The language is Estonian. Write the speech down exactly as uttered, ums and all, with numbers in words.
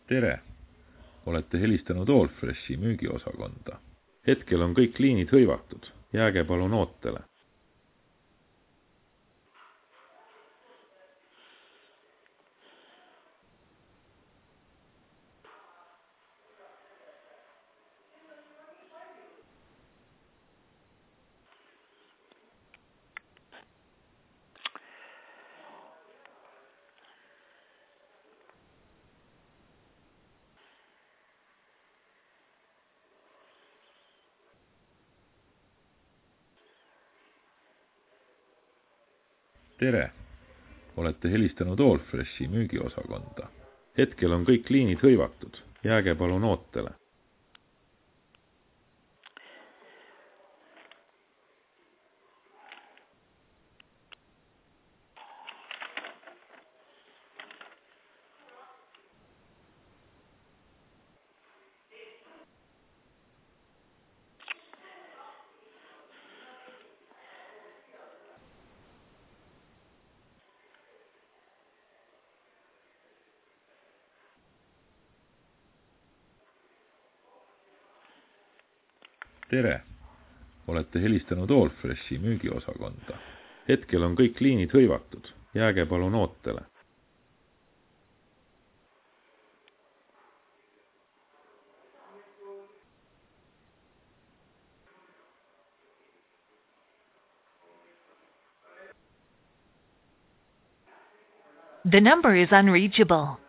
tere! Olete helistanud Allfreshi müügiosakonda. Hetkel on kõik liinid hõivatud. Jääge palun ootele. Tere! Olete helistanud Allfreshi müügiosakonda. Hetkel on kõik liinid hõivatud. Jääge palun ootele. Tere! Olete helistanud Allfreshi müügiosakonda. Hetkel on kõik liinid hõivatud. Jääge palun ootele. The number is unreachable.